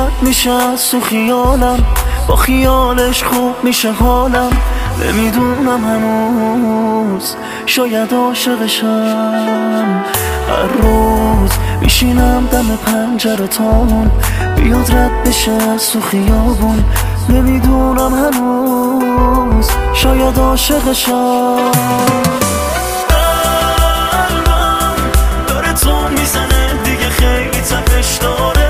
رد میشه از تو خیالم، با خیالش خوب میشه حالم. نمیدونم هنوز شاید عاشقشم. هر روز میشینم دم پنجره تامون، بیاد رد بشه از تو خیابون. نمیدونم هنوز شاید عاشقشم. قلبم داره تو میزنه دیگه، خیلی تپش داره.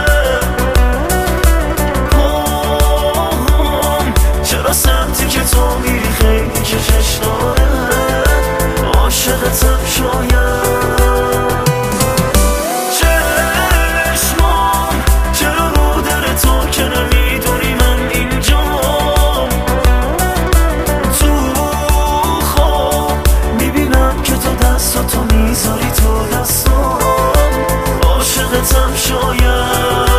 چرا سمتی که تو میری خیلی کشش داره. عاشقتم شاید. چشمام چرا رو در تو که نمیدونی من اینجا. تو خواب میبینم که تو دستاتو میذاری تو دستام. عاشقتم شاید.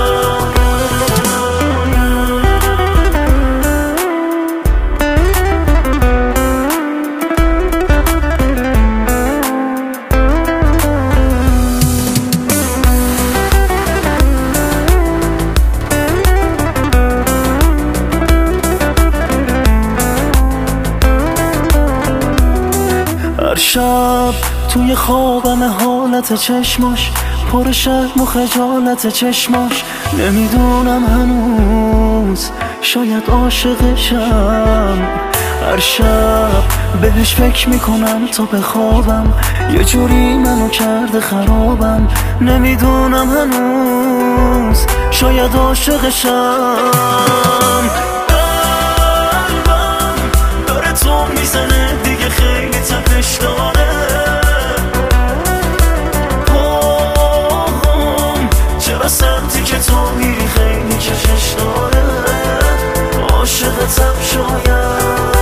هر شب توی خوابم حالت چشماش، پر شرم و خجالت چشماش. نمیدونم هنوز شاید عاشقشم. هر شب بهش فکر میکنم تا بخوابم، یه جوری منو کرده خرابم. نمیدونم هنوز شاید عاشقشم. قلبم داره تو میزنه دیگه، خیلی تپش داره. چرا سمتی که تو میری خیلی کشش داره. عاشقتم شاید.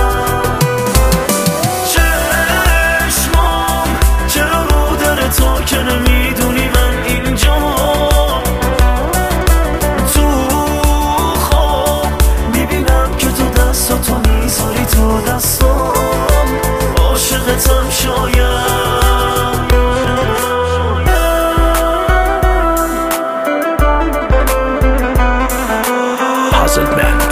چشمام چرا رو در تو که نمیدونی من اینجا. تو خواب میبینم که تو دستاتو میذاری تو دستام. عاشقتم شاید. Puzzle Man.